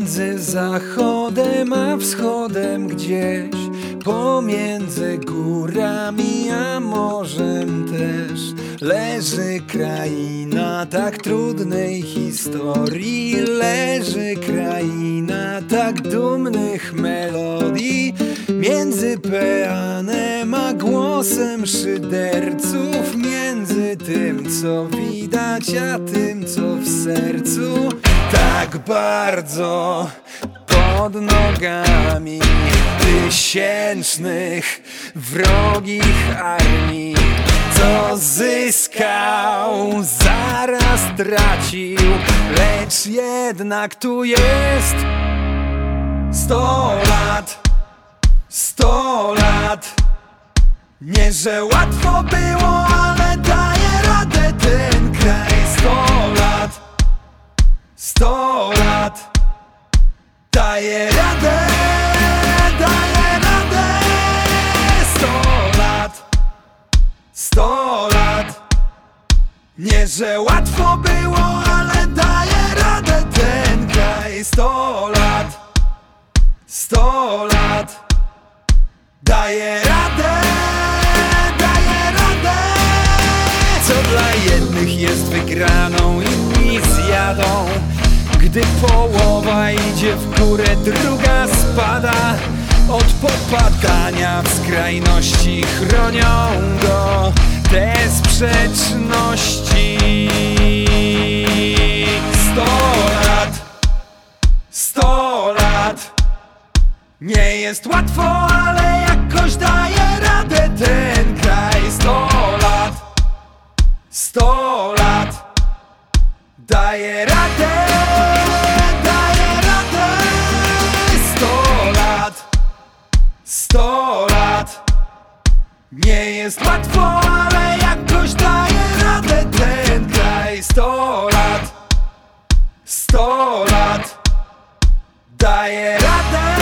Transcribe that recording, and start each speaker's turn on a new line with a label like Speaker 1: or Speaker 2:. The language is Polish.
Speaker 1: Między zachodem a wschodem gdzieś, pomiędzy górami a morzem też, leży kraina tak trudnej historii, leży kraina tak dumnych melodii. Między peanem a głosem szyderców, między tym co widać a tym co w sercu, tak bardzo pod nogami tysięcznych wrogich armii. Co zyskał, zaraz tracił, lecz jednak tu jest 100 lat, 100 lat. Nie, że łatwo było, ale daje radę ten kraj. 100 lat, 100 lat, daje radę, daje radę. 100 lat, 100 lat. Nie, że łatwo było, ale daje radę ten kraj. 100 lat, 100 lat, daje radę, daje radę. Co dla jednych jest wygraną, inni zjadą. Gdy połowa idzie w górę, druga spada. Od popadania w skrajności chronią go te sprzeczności. 100 lat, 100 lat. Nie jest łatwo, ale jakoś daje radę ten kraj. 100 lat, 100 lat, daje radę, daje radę. 100 lat, 100 lat. Nie jest łatwo, ale jakoś daje radę ten kraj. 100 lat, 100 lat, daje radę.